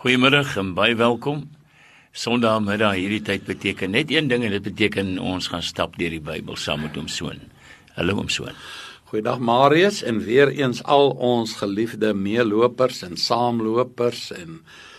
Goeiemiddag en baie welkom. Sondagmiddag hierdie tyd beteken net een ding en dit beteken ons gaan stap deur die Bybel saam met oom Soon. Hallo oom Soon. Goeiedag Marius en weer eens al ons geliefde meelopers en saamlopers en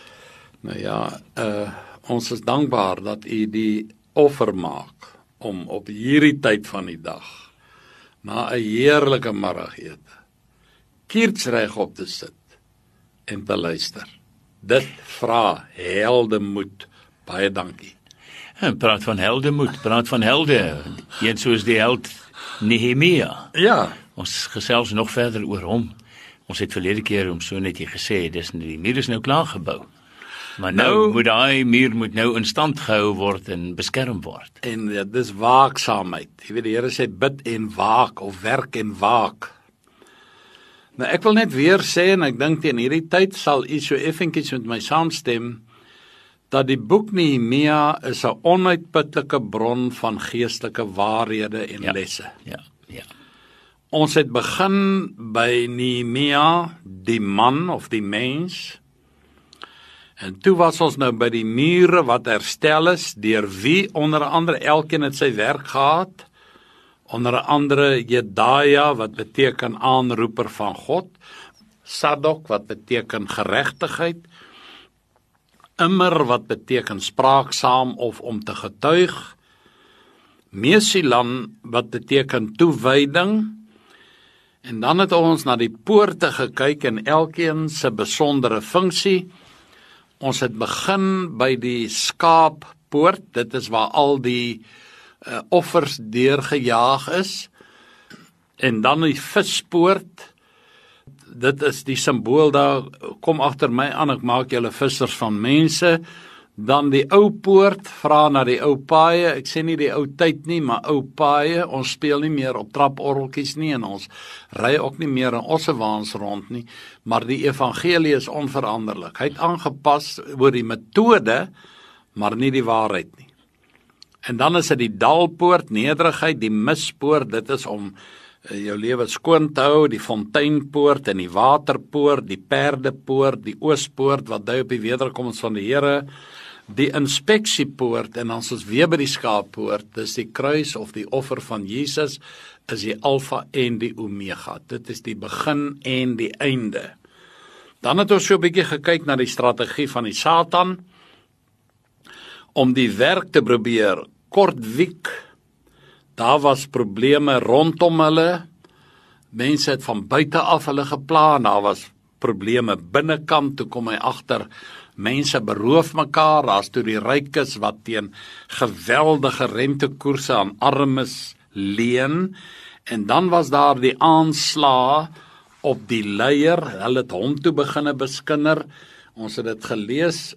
ons is dankbaar dat u die offer maak om op hierdie tyd van die dag na 'n heerlike middagete kiersreg op te sit en te luister. Dit vra heldemoed. Baie dankie. En praat van heldemoed, praat van helde. Een soos die held Nehemia. Ja. Ons gesels nog verder oor hom. Ons het verlede keer om so net gesê, die muur is nou klaar gebou. Maar nou moet daai muur nou in stand gehou word en beskerm word. En dis waaksaamheid. Jy weet die Here sê bid en waak of werk en waak. Nou ek wil net weer sê en ek dink teen hierdie tyd sal u so effentjies met my saamstem dat die boek Nehemia is 'n onuitputlike bron van geestelike waarhede en lesse. Ja. Ons het begin by Nehemia, die man of die mens. En toe was ons nou by die mure wat herstel is, deur wie onder andere elkeen het sy werk gehad. Onder andere Jedaja wat beteken aanroeper van God, Sadok wat beteken geregtigheid, Immer wat beteken spraaksaam of om te getuig, Mesilan wat beteken toewyding, en dan het ons na die poorte gekyk en elkeen se besondere funksie. Ons het begin by die skaappoort, dit is waar al die offers deurgejaag is, en dan die vispoort, dit is die simbool daar, kom agter my aan, ek maak julle vissers van mense, dan die ou poort, vra na die ou paaie, ek sê nie die ou tyd nie, maar ou paaie, ons speel nie meer op traporgeltjies nie, en ons ry ook nie meer in ossewaans rond nie, maar die evangelie is onveranderlik, hy het aangepas oor die metode, maar nie die waarheid nie. En dan is dit die dalpoort, nederigheid, die mispoort, dit is om jou lewe skoon te hou, die fonteinpoort en die waterpoort, die perdepoort, die oospoort, wat dui op die wederkoms van die Here, die inspeksiepoort, en ons is weer by die skaappoort, dis die kruis of die offer van Jesus, is die alfa en die omega, dit is die begin en die einde. Dan het ons so 'n bietjie gekyk na die strategie van die Satan, om die werk te probeer kortwiek. Daar was probleme rondom hulle, mense het van buite af hulle gepla, daar was probleme binnekant, toe kom hy agter, mense beroof mekaar, daar's toe die rykes wat teen geweldige rentekoerse aan armes leen, en dan was daar die aanslag op die leier, hulle het hom toe beginne beskinder, ons het dit gelees,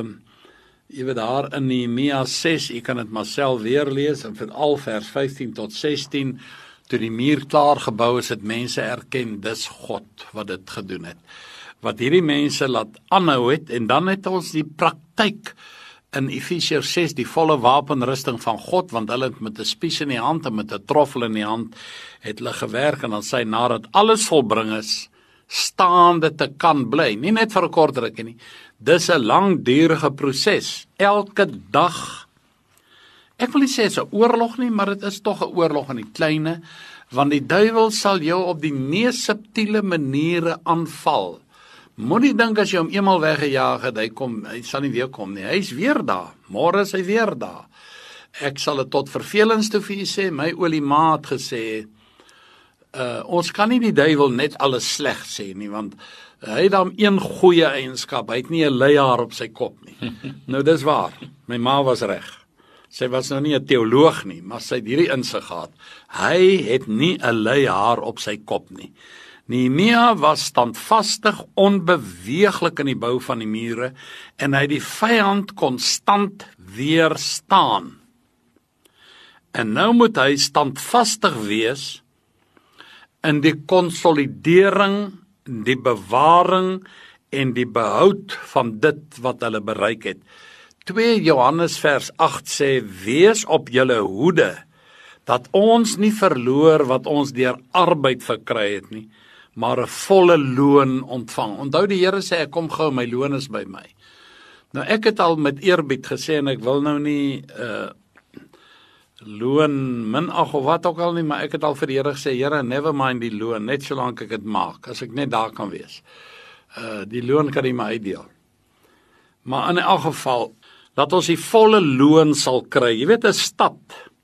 jy weet daar in Nehemia 6, jy kan dit maar self weer lees, en veral vers 15 tot 16, toe die muur klaar gebou is, het mense erken, dis God wat dit gedoen het. Wat hierdie mense laat aanhou het, en dan het ons die praktyk in Efesiërs 6, die volle wapenrusting van God, want hulle het met 'n spies in die hand en met 'n troffel in die hand, het hulle gewerk, en dan sê, nadat alles volbring is, staande te kan bly, nie net vir 'n kort rukkie nie, dis 'n langdurige proses, elke dag, ek wil nie sê dit is 'n oorlog nie, maar dit is tog 'n oorlog in die kleine, want die duiwel sal jou op die mees subtiele maniere aanval. Moenie dink as jy hom eenmal weggejaag het, hy sal nie weer kom nie, hy is weer daar, môre is hy weer daar. Ek sal dit tot vervelings toe vir u sê, my oliema het gesê, ons kan nie die duiwel net alles sleg sê nie, want hy het dan een goeie eienskap, hy het nie 'n leihaar op sy kop nie. Nou dis waar, my ma was reg. Sy was nou nie 'n teoloog nie, maar sy het hierdie insig gehad. Hy het nie 'n leihaar op sy kop nie. Nehemia was standvastig, onbeweeglik in die bou van die mure, en hy het die vyand konstant weerstaan. En nou moet hy standvastig wees in die konsolidering, die bewaring en die behoud van dit wat hulle bereik het. 2 Johannes vers 8 sê, wees op julle hoede, dat ons nie verloor wat ons deur arbeid verkry het nie, maar 'n volle loon ontvang. Onthou die Here sê, ek kom gou, my loon is by my. Nou ek het al met eerbied gesê en ek wil nou nie loon minag of wat ook al nie, maar ek het al vir die Here gesê, Here, never mind die loon, net solank ek dit maak, as ek net daar kan wees. Die loon kan nie my uitdeel. Maar in elk geval, dat ons die volle loon sal kry. Jy weet, 'n stad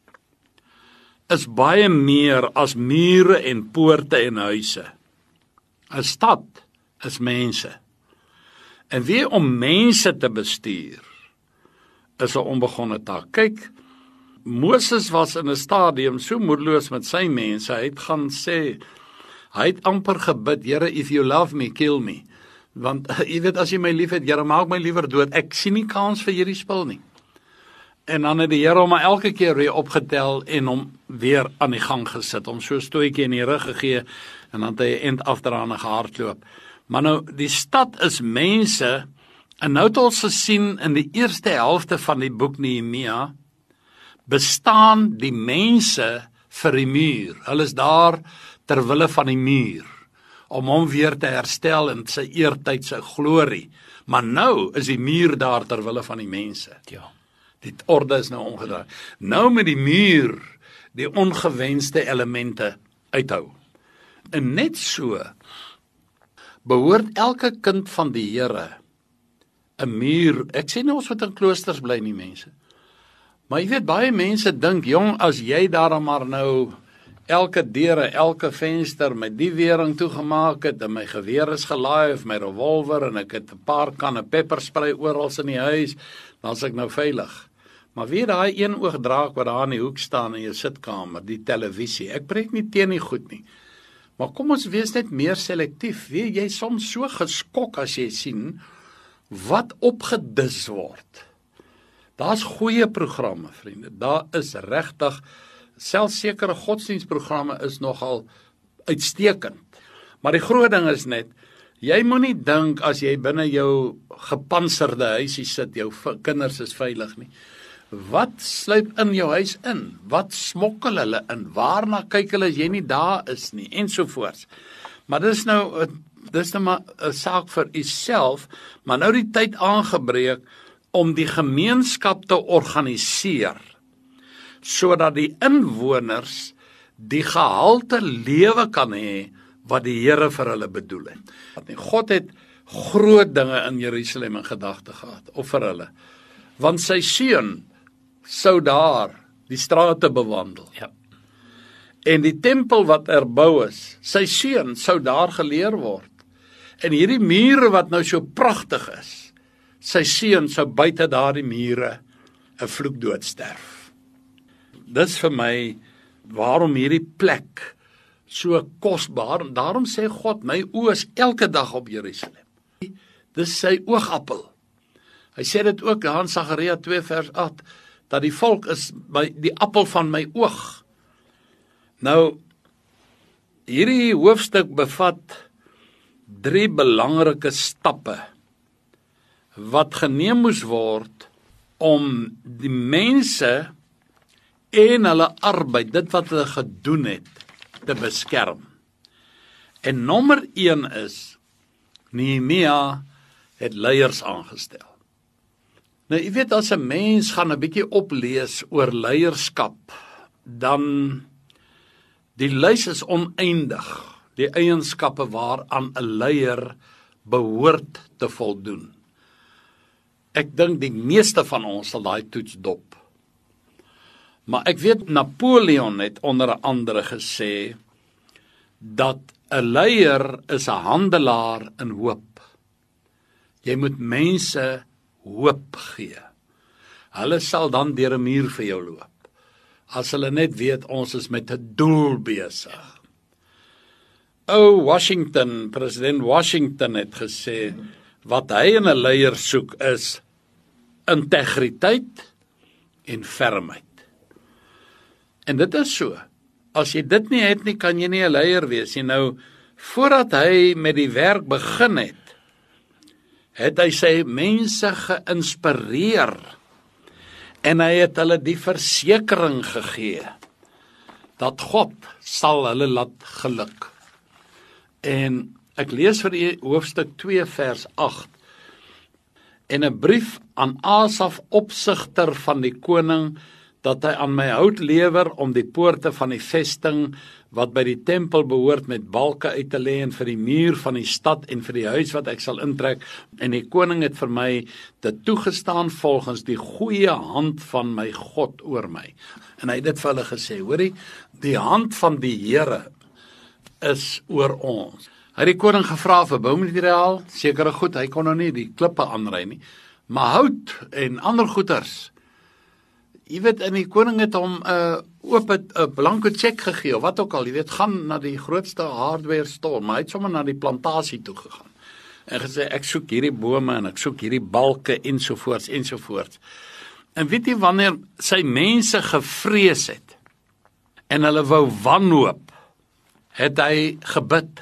is baie meer as mure en poorte en huise. 'n Stad is mense. En wie om mense te bestuur, is 'n onbegonne taak. Kyk, Moses was in 'n stadium so moedeloos met sy mense, hy het gaan sê, hy het amper gebid, Here, if you love me, kill me. Want, jy weet, as jy my lief het, Here, maak my liewer dood, ek sien nie kans vir hierdie spul nie. En dan het die Here hom elke keer weer opgetel en hom weer aan die gang gesit, hom so 'n stootjie in die rug gegee, en dan het hy 'n end afdraande gehardloop. Maar nou, die stad is mense, en nou het ons gesien in die eerste helfte van die boek Nehemia, bestaan die mense vir die muur. Hulle is daar ter wille van die muur, om hom weer te herstel in sy eertyd, sy glorie. Maar nou is die muur daar ter wille van die mense. Ja. Die orde is nou omgedraai. Nou met die muur die ongewenste elemente uithou. En net so behoort elke kind van die Here 'n muur. Ek sê nie ons moet in kloosters bly nie, mense. Maar jy weet, baie mense dink, jong, as jy daar maar nou elke deure, elke venster met die wering toegemaak het, en my geweer is gelaai, of my revolver, en ek het 'n paar kanne pepperspray oral in die huis, dan is ek nou veilig. Maar weet daai een oogdraak wat daar in die hoek staan in jou sitkamer, die televisie, ek preek nie teen die goed nie, maar kom ons wees net meer selektief. Weet jy, soms so geskok as jy sien wat opgedis word. Daar's goeie programme, vriende, daar is regtig, selfs sekere godsdienstprogramme is nogal uitstekend. Maar die groot ding is net, jy moenie dink as jy binne jou gepantserde huisie sit, jou kinders is veilig nie. Wat sluip in jou huis in? Wat smokkel hulle in? Waarna kyk hulle as jy nie daar is nie? Ensovoorts. Maar dis nou maar 'n saak vir uself, maar nou die tyd aangebreek om die gemeenskap te organiseer, sodat die inwoners die gehalte lewe kan hê wat die Here vir hulle bedoel het. God het groot dinge in Jerusalem in gedagte gehad, of vir hulle, want sy seun sou daar die strate bewandel. Ja. En die tempel wat erbou is, sy seun sou daar geleer word. En hierdie mure wat nou so pragtig is, sy seun sou buite daardie mure 'n vloekdood sterf. Dis vir my waarom hierdie plek so kosbaar, daarom sê God, my oë is elke dag op Jerusalem. Dis sy oogappel. Hy sê dit ook daar in Sagaria 2 vers 8, dat die volk is die appel van my oog. Nou, hierdie hoofstuk bevat 3 belangrike stappe wat geneem moes word om die mense en hulle arbeid, dit wat hulle gedoen het, te beskerm. En nommer 1 is, Nehemia het leiers aangestel. Nou, jy weet, as 'n mens gaan 'n bietjie oplees oor leierskap, dan die lys is oneindig, die eienskappe waaraan 'n leier behoort te voldoen. Ek dink die meeste van ons sal daai toets dop. Maar ek weet, Napoleon het onder andere gesê, dat 'n leier is 'n handelaar in hoop. Jy moet mense hoop gee. Hulle sal dan deur 'n muur vir jou loop, as hulle net weet ons is met 'n doel besig. Washington, president Washington het gesê, wat hy in 'n leier soek is integriteit en fermheid. En dit is so, as jy dit nie het nie, kan jy nie 'n leier wees nie. Nou, voordat hy met die werk begin het hy sy mense geïnspireer, en hy het hulle die versekering gegee, dat God sal hulle laat geluk. En ek lees vir u hoofstuk 2 vers 8, en 'n brief aan Asaf, opsigter van die koning, dat hy aan my hout lewer om die poorte van die vesting wat by die tempel behoort met balke uit te lê en vir die muur van die stad en vir die huis wat ek sal intrek. En die koning het vir my dit toegestaan volgens die goeie hand van my God oor my. En hy het dit vir hulle gesê, hoorie, die hand van die Here is oor ons. Hy het die koning gevra vir boumateriaal, sekere goed, hy kon nou nie die klippe aanry nie, maar hout en ander goeders. Jy weet, en die koning het hom 'n blanko check gegee, of wat ook al, jy weet, gaan na die grootste hardware store, maar hy het sommer na die plantasie toe gegaan, en gesê, ek soek hierdie bome, en ek soek hierdie balke, ensovoorts, ensovoorts. En weet jy, wanneer sy mense gevrees het, en hulle wou wanhoop, het hy gebid.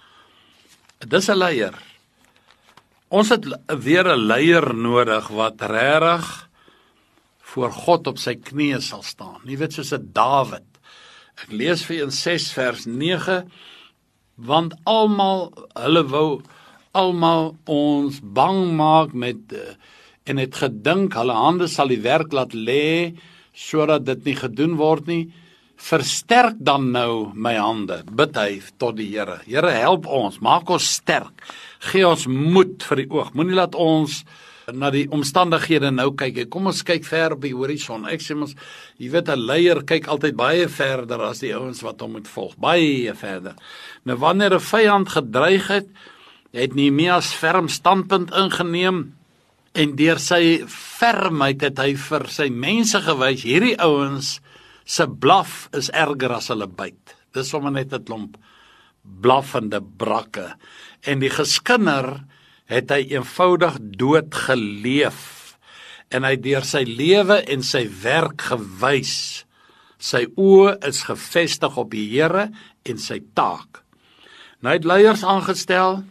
Dis 'n leier. Ons het weer 'n leier nodig, wat regtig voor God op sy knieë sal staan. Jy weet, soos 'n Dawid. Ek lees vir in 6 vers 9, want hulle wou almal ons bang maak met, en het gedink, hulle hande sal die werk laat lê, sodat dit nie gedoen word nie. Versterk dan nou my hande, bid hy tot die Here. Here, help ons, maak ons sterk, gee ons moed vir die oog, moenie laat ons na die omstandighede nou kyk. Kom ons kyk ver op die horison. Ek sê ons, jy weet, 'n leier kyk altyd baie verder as die ouens wat hom moet volg, baie verder. Nou wanneer 'n vyand gedreig het Nehemias ferm standpunt ingeneem, en deur sy fermheid het hy vir sy mense gewys, hierdie ouens se blaf is erger as hulle byt. Dis sommer net 'n klomp blaffende brakke. En die geskinder het hy eenvoudig dood geleef, en hy deur sy lewe en sy werk gewys. Sy oë is gefestig op die Here en sy taak. Nou hy het leiers aangestel.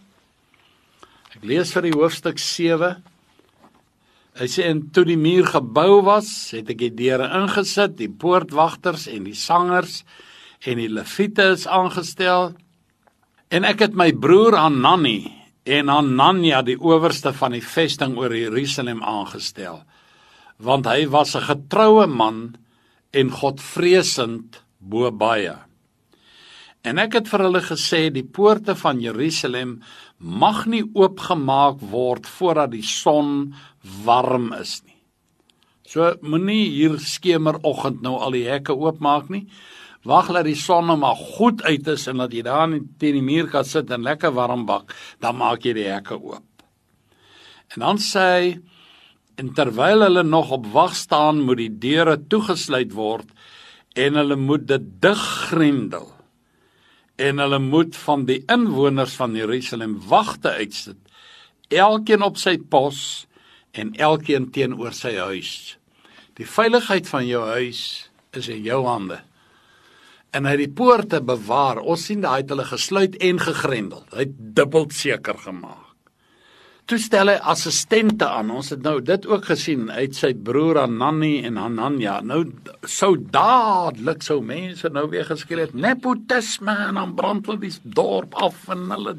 Ek lees vir die hoofstuk 7. Hy sê, en toe die muur gebou was, het ek die deure ingesit, die poortwagters en die sangers en die leviete is aangestel. En ek het my broer Hanani en Hananja, die owerste van die vesting oor Jerusalem, aangestel, want hy was 'n getroue man en godvreesend bo baie. En ek het vir hulle gesê, die poorte van Jerusalem mag nie oopgemaak word voordat die son warm is nie. So moenie hier skemeroggend nou al die hekke oopmaak nie. Wag dat die son nou maar goed uit is en dat jy daar teen die muur kan sit en lekker warm bak, dan maak jy die hekke oop. En dan sê hy, en terwyl hulle nog op wag staan, moet die deure toegesluit word en hulle moet dit diggrendel. En hulle moet van die inwoners van Jerusalem wagte uitsit, elkeen op sy pos en elkeen teenoor sy huis. Die veiligheid van jou huis is in jou hande. En hy het die poorte bewaar. Ons sien dat hy het hulle gesluit en gegrendel. Hy het dubbel seker gemaak. Toe stel hy assistente aan. Ons het nou dit ook gesien uit sy broer Hanani en Hananja. Nou sou dadelik sou mense nou weer geskreeu het, nepotisme, en dan brand hulle die dorp af en hulle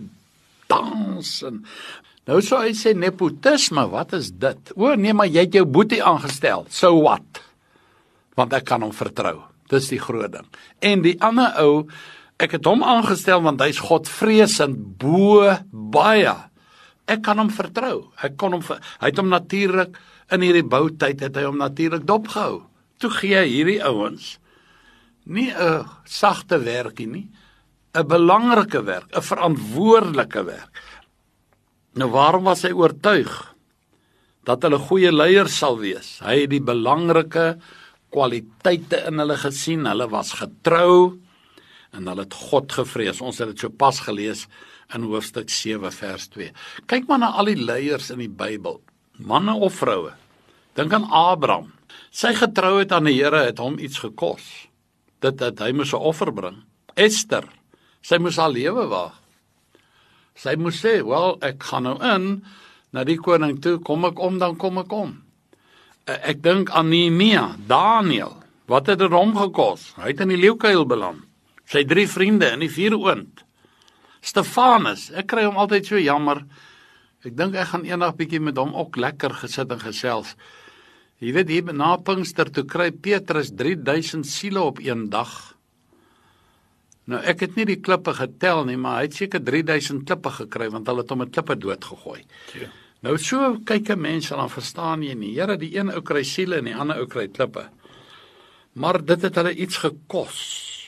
dans en nou sou hy sê, nepotisme, wat is dit? O nee, maar jy het jou boetie aangestel. So what? Want ek kan hom vertrou. Dis die groot ding. En die ander ou, ek het hom aangestel want hy's godvreesend bo baie. Ek kan hom vertrou. Hy het hom natuurlik in hierdie boutyd het hy hom natuurlik dopgehou. Toe gee hy hierdie ouens nie 'n sagte werkie nie, 'n belangrike werk, 'n verantwoordelike werk. Nou waarom was hy oortuig dat hulle goeie leiers sal wees? Hy het die belangrike kwaliteite in hulle gesien, hulle was getrou en hulle het God gevrees. Ons het dit so pas gelees in hoofstuk 7 vers 2. Kyk maar na al die leiers in die Bybel, manne of vroue. Dink aan Abraham. Sy getrouheid aan die Here het hom iets gekos. Dit hy moes 'n offer bring. Esther, sy moes haar lewe waag. Sy moes sê, wel, ek gaan nou in na die koning toe, kom ek om, dan kom ek om. Ek dink aan Nehemia, Daniel, wat het hom gekos? Hy het in die leeukuil beland. Sy 3 vriende in die vuuroond. Stefanus, ek kry hom altyd so jammer, Ek dink ek gaan eendag bietjie met hom ook lekker gesit en gesels. Jy weet, hier na Pinkster toe kry Petrus 3000 siele op een dag. Nou, ek het nie die klippe getel nie, maar hy het seker 3000 klippe gekry, want hulle het hom met klippe doodgegooi. Ja. Nou, so kyk 'n mens en dan verstaan jy nie. Here, die een ou kry siele en die ander ou kry klippe. Maar dit het hulle iets gekos.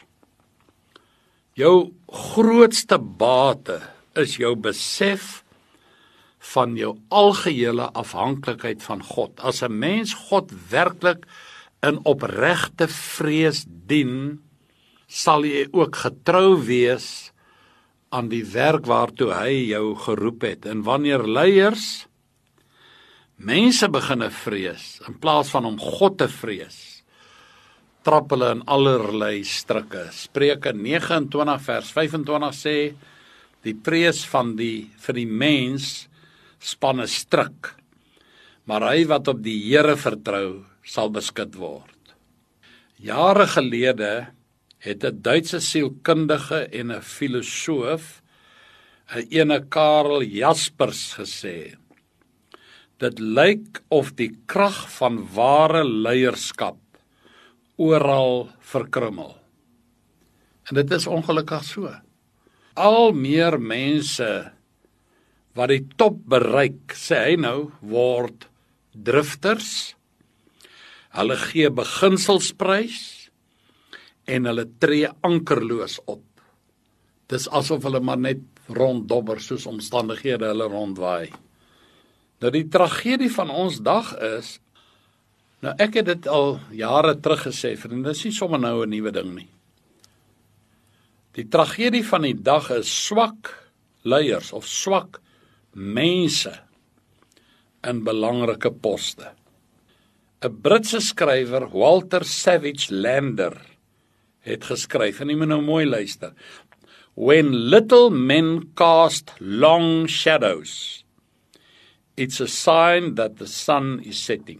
Jou grootste bate is jou besef van jou algehele afhanklikheid van God. As 'n mens God werklik in opregte vrees dien, sal jy ook getrou wees aan die werk waartoe hy jou geroep het. En wanneer leiers mense beginne vrees in plaas van om God te vrees, trap hulle in allerlei strikke. Spreuke 29 vers 25 sê, die vrees vir die mens span 'n strik, maar hy wat op die Here vertrou, sal beskut word. Jare gelede het 'n Duitse sielkundige en 'n filosoof, 'n ene Karl Jaspers, gesê, dit lyk of die krag van ware leierskap oral verkrummel. En dit is ongelukkig so. Al meer mense wat die top bereik, sê hy nou, word drifters, hulle gee beginselsprys en hulle tree ankerloos op. Dis asof hulle maar net ronddobber soos omstandighede hulle rondwaai. Nou die tragedie van ons dag is, nou ek het dit al jare terug gesê, vriende, dis nie sommer nou 'n nuwe ding nie. Die tragedie van die dag is swak leiers of swak mense in belangrike poste. 'n Britse skrywer, Walter Savage Landor, het geskryf, en jy moet nou mooi luister. When little men cast long shadows, it's a sign that the sun is setting.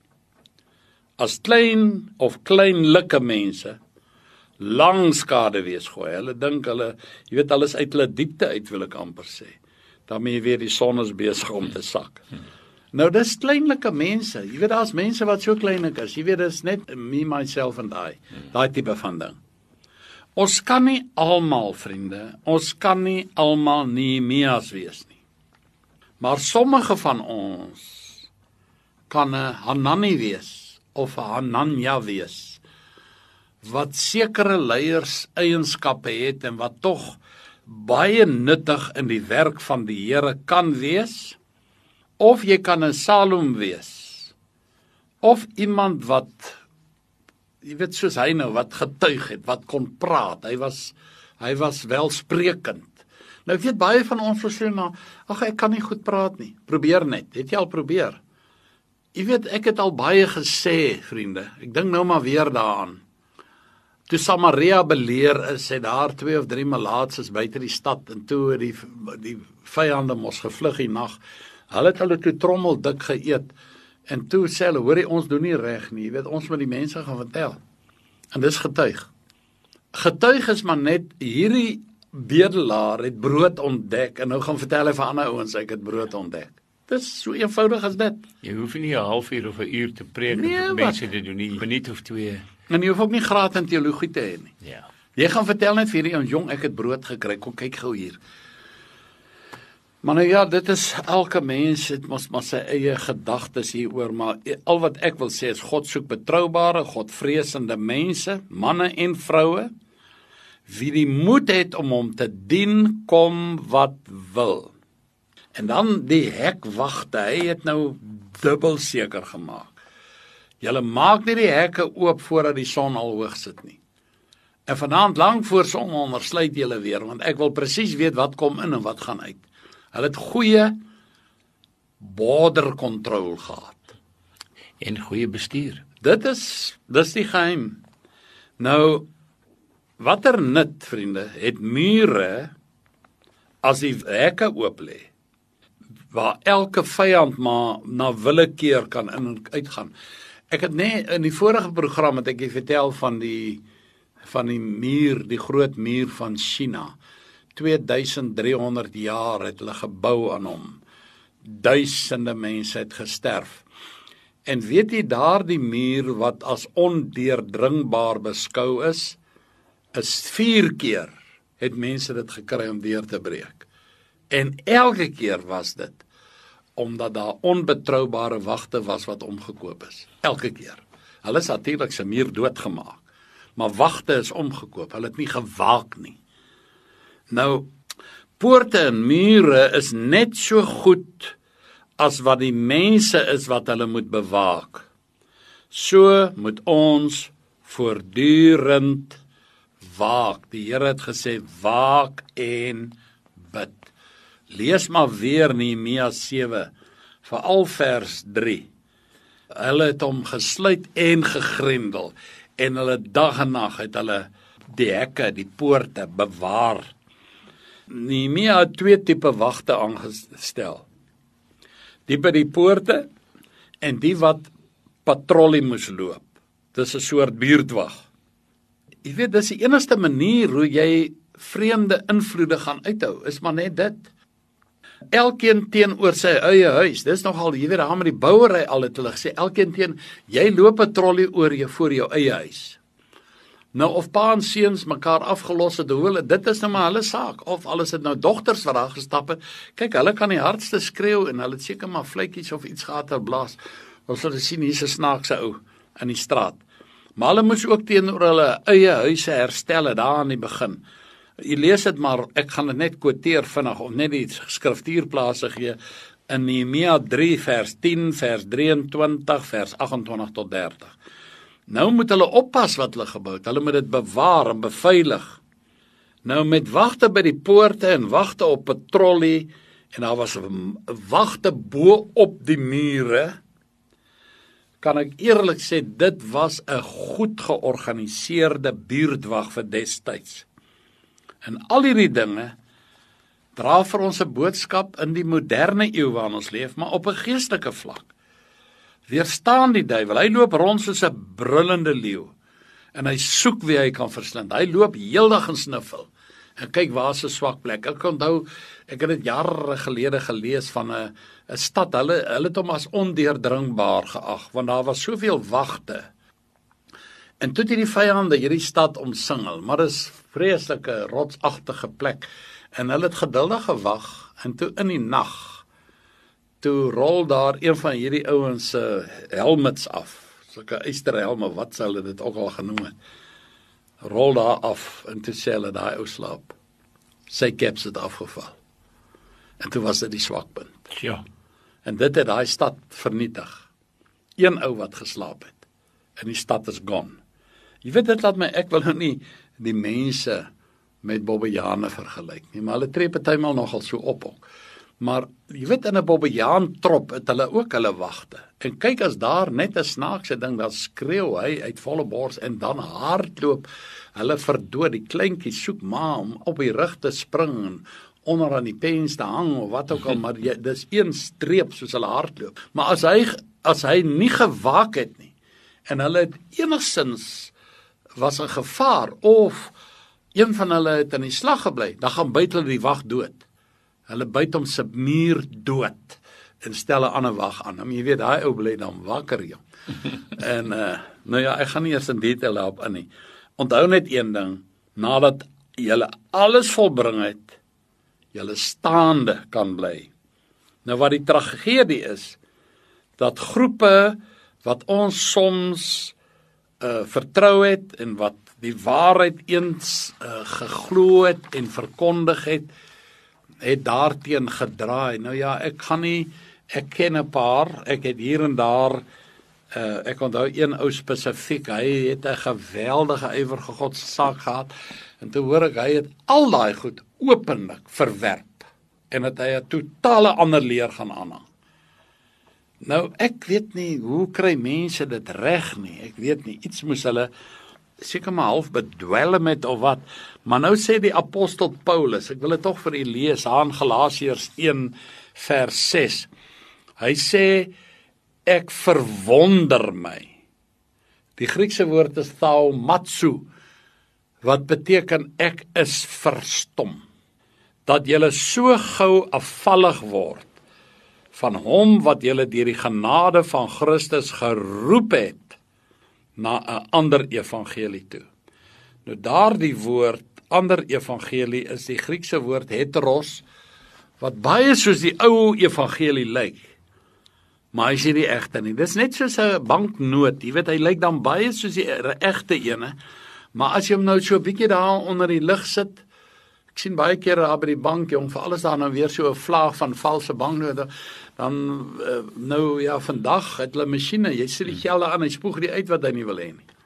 As kleinlike mense lang skaduwees gooi, hulle dink hulle, jy weet, alles uit hulle diepte uit, wil ek amper sê. Daarmee jy weet, die son is besig om te sak. Nou, dis kleinlike mense, jy weet, daar's mense wat so kleinlik is, jy weet, dis net me, myself and I, daai tipe van ding. Ons kan nie almal, vriende, ons kan nie almal Nehemias wees nie. Maar sommige van ons kan 'n Hanani wees, of 'n Hananja wees, wat sekere leiers eienskappe het, en wat tog baie nuttig in die werk van die Here kan wees, of jy kan 'n Salom wees, of iemand wat, jy weet, soos hy nou, wat getuig het, wat kon praat, hy was welsprekend. Nou ek weet, baie van ons sê, maar, ag, ek kan nie goed praat nie, probeer net, het jy al probeer? Jy weet, ek het al baie gesê, vriende, ek dink nou maar weer daaraan. Toe Samaria beleer is, het daar 2 of 3 malaatses buite die stad, en toe die vyande mos gevlug die nag, hulle het hulle toe trommel dik geëet, en toe sê hulle, hoor jy, ons doen nie reg nie, jy weet, ons moet die mense gaan vertel, en dis getuig. Getuig is maar net, hierdie bedelaar het brood ontdek, en nou gaan vertel hy vir ander ouens, ek het brood ontdek. Dis so eenvoudig as dit. Jy hoef nie 'n halfuur of 'n uur te preek, Nee, om mense te doen nie, 'n minuut of 2. En jy hoef ook nie graad in teologie te hê nie. Ja. Jy gaan vertel net vir hierdie jong, ek het brood gekry, kom kyk gou hier. Maar nou ja, dit is, elke mens het mos maar sy eie gedagtes hieroor, maar al wat ek wil sê is, God soek betroubare, Godvreesende mense, manne en vroue, wie die moed het om hom te dien, kom wat wil. En dan die hekwagte, hy het nou dubbel seker gemaak. Julle maak nie die hekke oop voordat die son al hoog sit nie. En vanaand lank voor sononder sluit julle weer, want ek wil presies weet wat kom in en wat gaan uit. Hulle het goeie border control gehad. En goeie bestuur. Dis die geheim. Nou, watter nut, vriende, het mure as die hekke oop lê, waar elke vyand maar na willekeur kan in en uitgaan. Ek het net in die vorige program het ek vertel van die muur, die groot muur van China. 2300 jaar het hulle gebou aan hom. duisende mense het gesterf. En weet jy, daardie muur wat as ondeurdringbaar beskou is 4 keer het mense dit gekry om deur te breek. En elke keer was dit omdat daar onbetroubare wagte was wat omgekoop is. Elke keer. Hulle is natuurlik se muur doodgemaak, maar wagte is omgekoop. Hulle het nie gewaak nie. Nou, poorte en mure is net so goed as wat die mense is wat hulle moet bewaak. So moet ons voortdurend waak. Die Here het gesê, waak en bid. Lees maar weer Nehemia 7, veral vers 3. Hulle het hom gesluit en gegrendel, en hulle dag en nag het hulle die hekke, die poorte bewaar. Nehemia het 2 tipe wagte aangestel. Die by die poorte en die wat patrollie moes loop. Dis 'n soort buurtwag. Jy weet, dis die enigste manier hoe jy vreemde invloede gaan uithou, is maar net dit. Elkeen teenoor sy eie huis. Dis nogal, jy weet, daar met die bouery al het hulle gesê, elkeen teen, jy loop 'n trollie oor jou voor jou eie huis. Nou, of pa en seuns mekaar afgelos het, dit is nou maar hulle saak. Of alles het nou dogters wat daar gestap het. Kyk, hulle kan die hardste skreeu en hulle het seker maar vletjies of iets gehad ter blaas. Ons sal sien, hier's 'n snaakse ou in die straat. Maar hulle moes ook teenoor hulle eie huise herstel daar aan die begin. Jy lees dit maar, ek gaan dit net quoteer vinnig, of net die skriftuurplase gee, in Nehemia 3 vers 10, vers 23, vers 28 tot 30. Nou moet hulle oppas wat hulle gebou het, hulle moet dit bewaar en beveilig. Nou met wagte by die poorte en wagte op patrollie, en daar was wagte bo op die mure, kan ek eerlik sê, dit was 'n goed georganiseerde buurtwag vir destyds. En al hierdie dinge dra vir ons 'n boodskap in die moderne eeu waarin ons leef, maar op 'n geestelike vlak. Weerstaan die duiwel, hy loop rond soos 'n brullende leeu, en hy soek wie hy kan verslind. Hy loop heeldag en sniffel, en kyk waar is 'n swak plek. Ek onthou, ek het dit jare gelede gelees van 'n stad, hulle het hom as ondeurdringbaar geag, want daar was soveel wagte. En toe het die vyande hierdie stad omsingel, maar dis vreeslike rotsagtige plek, en hulle het geduldig gewag, en toe in die nag, toe rol daar een van hierdie ouens se helmets af, sulke eysterhelme, wat sou hulle dit ook al genoem het, rol daar af, en toe sê hulle, daai ou slaap, sy caps het afgeval, en toe was dit die swakpunt. Ja. En dit het daai stad vernietig. Een ou wat geslaap het, en die stad is gone. Jy weet, dit laat my, ek wil nou nie die mense met Bobbejane vergelyk nie, maar hulle tree partymal nogal so op ook. Maar jy weet, in 'n Bobbejaan trop het hulle ook hulle wagte. En kyk, as daar net 'n snaakse ding, dan skreeu hy uit volle bors en dan hardloop hulle verdood. Die kleintjies soek ma om op die rug te spring en onder aan die pens te hang of wat ook al, maar dis een streep soos hulle hardloop. Maar as hy nie gewaak het nie, en hulle het enigsins was 'n gevaar, of een van hulle het in die slag gebly, dan gaan byt hulle die wag dood. Hulle byt hom se muur dood, en stel 'n ander wag aan. Maar jy weet, daai ou bly dan wakker, jong. En, nou ja, ek gaan nie eers in detail daarop in nie. Onthou net een ding, nadat julle alles volbring het, julle staande kan bly. Nou wat die tragedie is, dat groepe wat ons soms vertrou het, en wat die waarheid eens geglo het en verkondig het daarteen gedraai. Nou ja, ek ken 'n paar, ek het hier en daar, ek onthou een ou spesifiek, hy het 'n geweldige ywerige godssaak gehad, en toe hoor ek, hy het al daai goed openlik verwerp, en het hy 'n totale ander leer gaan aanhang. Nou, ek weet nie, hoe kry mense dit reg nie, ek weet nie, iets moes hulle seker maar half bedwelm het of wat, maar nou sê die apostel Paulus, ek wil dit tog vir u lees, aan Galasiërs 1 vers 6, hy sê, ek verwonder my, die Griekse woord is thaumatsu, wat beteken ek is verstom, dat julle so gou afvallig word van hom wat julle deur die genade van Christus geroep het na 'n ander evangelie toe. Nou daardie woord, ander evangelie, is die Griekse woord heteros, wat baie soos die ou evangelie lyk, maar hy is nie die egte nie. Dis net soos 'n banknoot, jy weet, hy lyk dan baie soos die egte ene, maar as jy hom nou so 'n bietjie daar onder die lig sit, ek sien baie kere daar by die bank, jong, vir alles daar nou weer so 'n vlaag van valse banknote, dan nou ja, vandag het hulle masjiene, jy sit die gelde aan, hy spoeg die uit wat hy nie wil hê nie.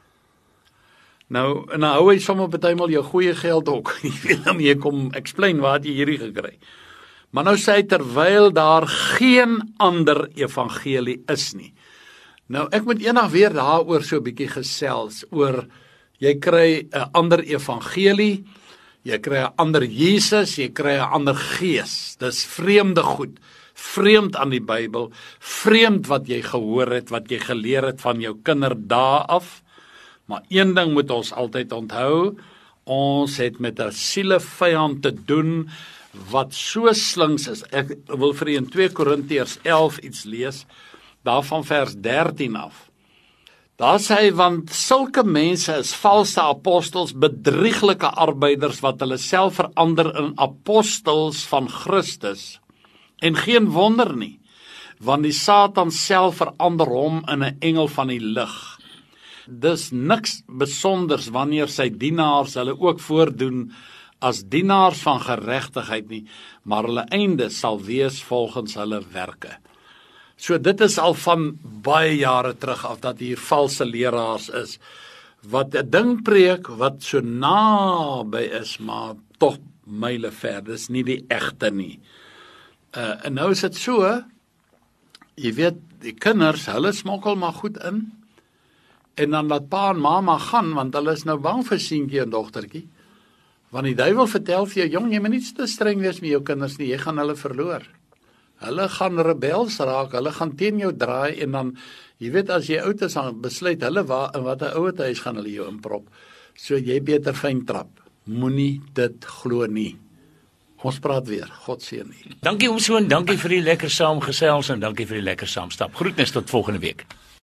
Nou, en dan hou hy sommer partymal jou goeie geld ook. Jy weet nou jy kom explain waar het jy hierdie gekry. Maar nou sê hy terwyl daar geen ander evangelie is nie. Nou ek moet eendag weer daaroor so 'n bietjie gesels oor jy kry 'n ander evangelie, jy kry 'n ander Jesus, jy kry 'n ander gees. Dis vreemde goed. Vreemd aan die Bybel, vreemd wat jy gehoor het, wat jy geleer het van jou kinderdae af. Maar een ding moet ons altyd onthou, ons het met 'n sielevyand te doen wat so slinks is. Ek wil vir u in 2 Korintiërs 11 iets lees, daarvan vers 13 af. Daar sê hy, want sulke mense is valse apostels, bedrieglike arbeiders wat hulle self verander in apostels van Christus. En geen wonder nie, want die Satan self verander hom in 'n engel van die lig. Dis niks besonders wanneer sy dienaars hulle ook voordoen as dienaars van geregtigheid nie, maar hulle einde sal wees volgens hulle werke. So dit is al van baie jare terug af dat hier valse leraars is, wat 'n ding preek wat so naby is, maar tog myle ver, dis nie die egte nie. En nou is dit so, jy weet, die kinders, hulle smokkel maar goed in, en dan laat pa en mama gaan, want hulle is nou bang vir seentjie en dogtertjie, want die duiwel vertel vir jou, jong, jy moet nie te streng wees met jou kinders nie, jy gaan hulle verloor. Hulle gaan rebels raak, hulle gaan teen jou draai, en dan, jy weet, as jy oud is, dan besluit hulle in wat 'n ouer huis gaan hulle jou inprop, so jy beter fyn trap, moenie dit glo nie. Ons praat weer, God seën u. Dankie oom Soon, dankie vir die lekker saamgesels en dankie vir die lekker saamstap. Groetnis tot volgende week.